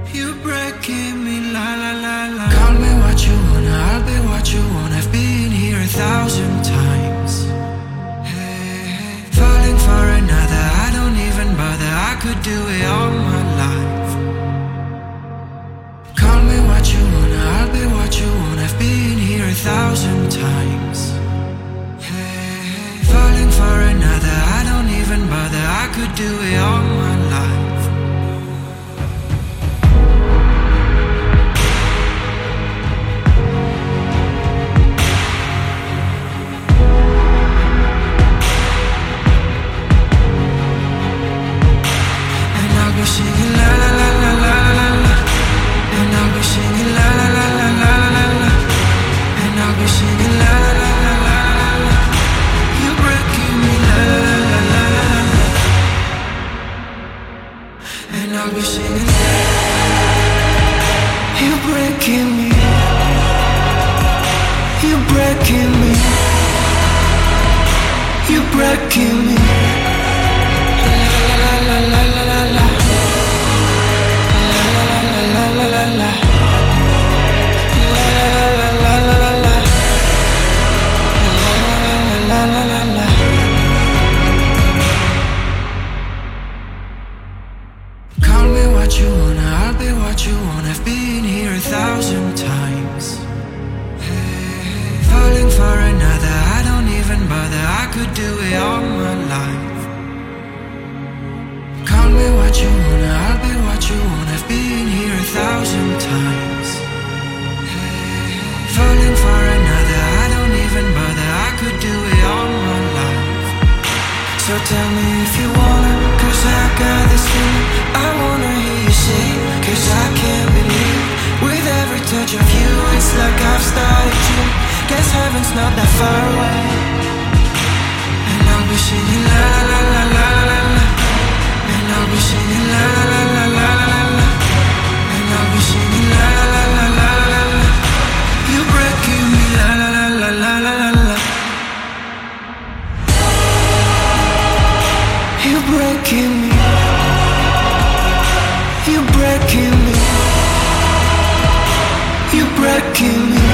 You're breaking me, la la la la. Call me what you wanna, I'll be what you want. I've been here 1,000 times. Hey, falling for another, I don't even bother. I could do it all my life. Call me what you wanna, I'll be what you want. I've been here 1,000 times. Hey, falling for another, I don't even bother. I could do it all my life. Singing la la la la la la la, and I'll be singing la la la la la la la, and I'll be singing la la la la la la. You're breaking me, la la la la la la, and I'll be singing. You're breaking me, you're breaking me, you're breaking me, la la la la la la. Call me what you wanna, I'll be what you want. I've been here 1,000 times. Hey, falling for another, I don't even bother. I could do it all my life. Call me what you wanna, I'll be what you want. I've been here 1,000 times. Hey, falling for another, I don't even bother. I could do it all my life. So tell me if you wanna, cause I got this feeling. I wanna hear you say, cause I can't believe. With every touch of you, it's like I've started to. Guess heaven's not that far away. And I'll be singing la la la la la la, and I'll be singing la la la la la la, and I'll be singing la la la la la la. You're breaking me, la la la la la la la. You're breaking me, you're breaking me, you're breaking me.